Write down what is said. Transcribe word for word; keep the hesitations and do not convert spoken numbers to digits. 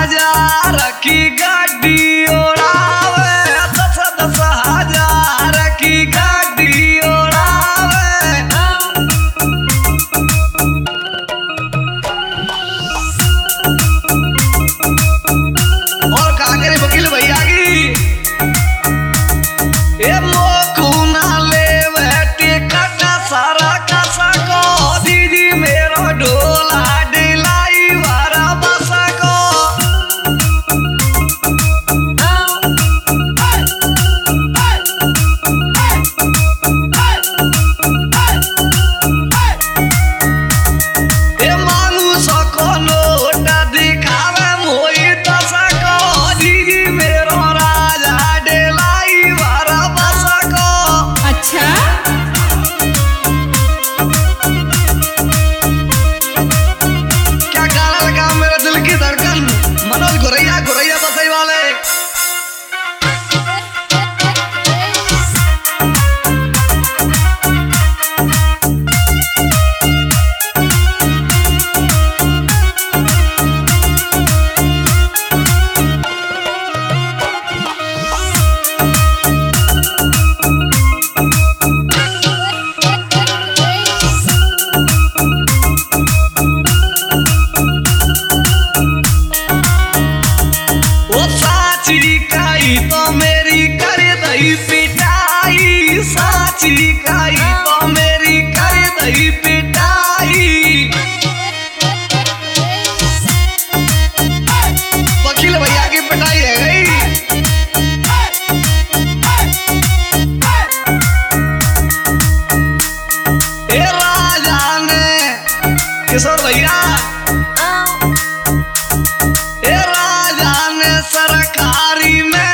हजार की गाड़ी उड़ावे, दस दस हजार की गाड़ी उड़ावे। और कहा करे वकील भैया की ए मोकू ना ले बैठे काटा सारा कासा को दीदी मेरो ढोला डिलाई वारा बसा को। ए मांगू सको नोट दिखावे मोई दशा को दीदी मेरो राजा डिलाई वारा बसा को। अच्छा क्या गाना लगा मेरे दिल की धड़कन मनोज गुरैया गुरैया बसई वाले। ओ साची काई तो मेरी कर दही पिटाई, साची काई तो मेरी कर दही पिटाई। वकील भैया की पिटाई है गई। ए राजा ने किशोर भैया ए राजा ने सरकारी में